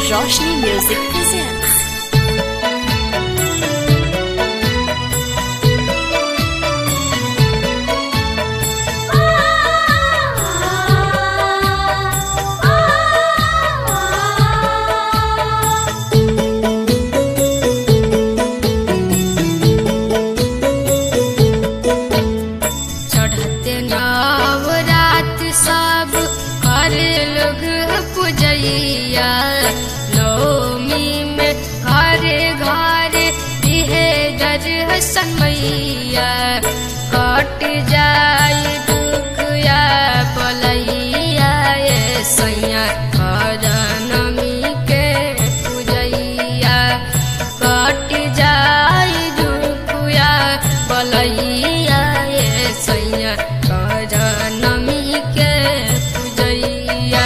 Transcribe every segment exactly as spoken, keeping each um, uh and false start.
Roshni Music presents. चढ़ते नवरात सब करे लोग पूजैया, नवमी में घरे घरे दिहे दर्शन मैया। कट जाय दुख या बलैया ये सैया नवमी के पूजैया। कट जाय दुख या बलैया ये सैया नवमी के पूजैया।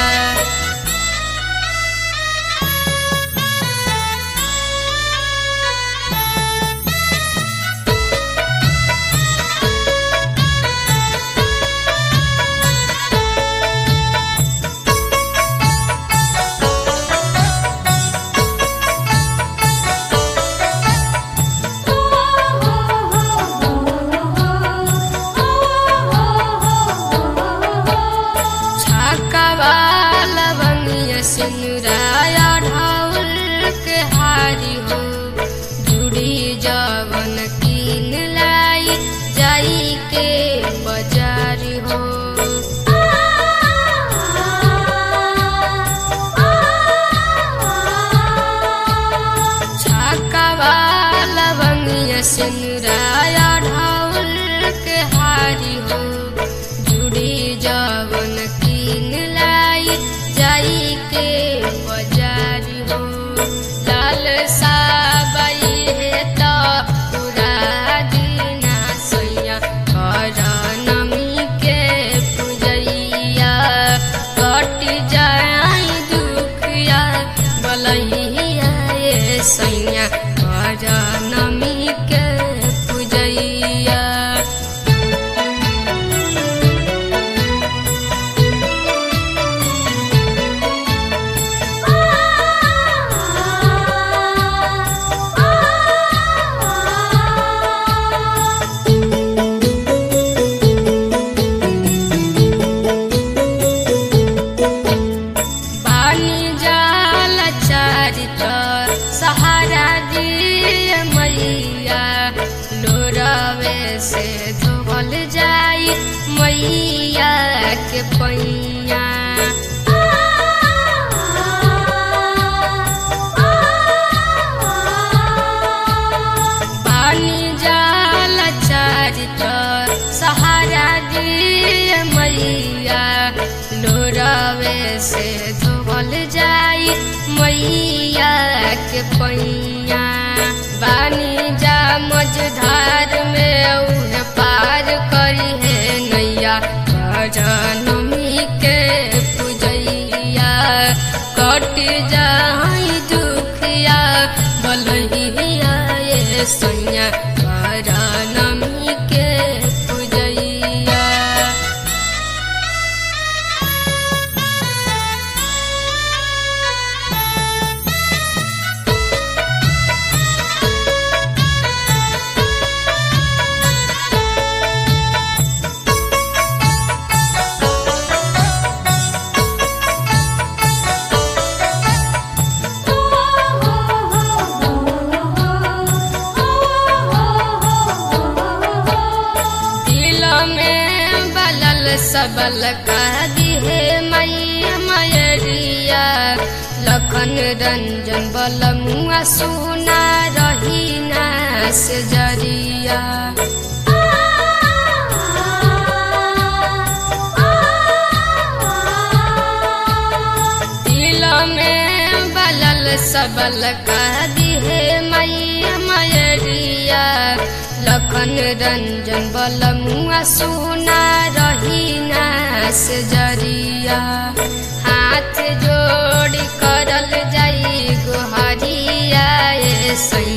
सिनुराया ढाउल के हारी हो, जुड़ी जवन कीन लाई जाई के बाजारी हो। छाका वाला बंगिया सिनुराया ढाउल के हारी हो, जुड़ी जवन कीन लाई जाई के बाजारी हो। लाल साबाई है तो पूरा दीना सैया नवमी के पूजैया। कट जाई दुखिया बलैया ये सैया नवमी के पूजैया। सहारा दिए मैया, लोरावे से धोल जाई मैया के पैया। पानी जाल चारित सहारा दिए मैया, लोरावे से धोल जाई मैया के पैया। बानी जा मझधार में उहे पार करी है नैया नवमी के पूजैया। कट जाई दुखिया बलैया ये सैया नवमी के पूजैया। सबल कह दिहे मैया मैरिया, लखन रंजन बलमुआ सुना रही ना से जरिया। दिल में बलल सबल कह दिहे मैया मैरिया, लखन रंजन बलमुआ सुना रही ना से जरिया। हाथ जोड़ी करल जाई गुहारिया ये सैया